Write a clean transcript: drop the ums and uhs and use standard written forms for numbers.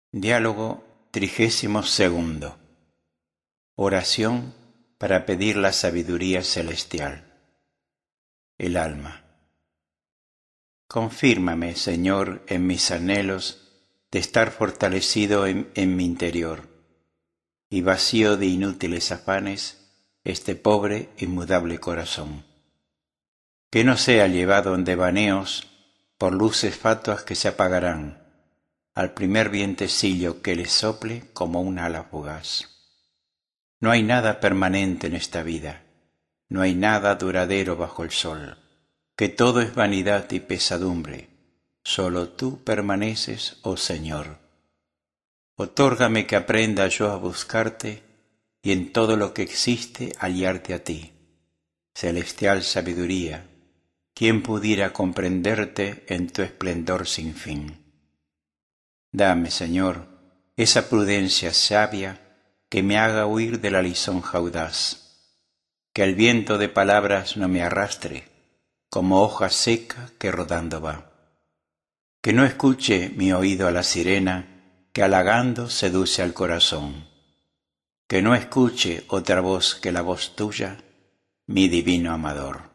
Diálogo 32. Oración para pedir la sabiduría celestial. El alma. Confírmame, Señor, en mis anhelos de estar fortalecido en mi interior y vacío de inútiles afanes este pobre y mudable corazón. Que no sea llevado en devaneos por luces fatuas que se apagarán al primer vientecillo que le sople como un ala fugaz. No hay nada permanente en esta vida, no hay nada duradero bajo el sol, que todo es vanidad y pesadumbre, solo tú permaneces, oh Señor. Otórgame que aprenda yo a buscarte y en todo lo que existe hallarte a ti. Celestial sabiduría, ¿quién pudiera comprenderte en tu esplendor sin fin? Dame, Señor, esa prudencia sabia que me haga huir de la lisonja audaz, que el viento de palabras no me arrastre, como hoja seca que rodando va. Que no escuche mi oído a la sirena que halagando seduce al corazón. Que no escuche otra voz que la voz tuya, mi divino amador.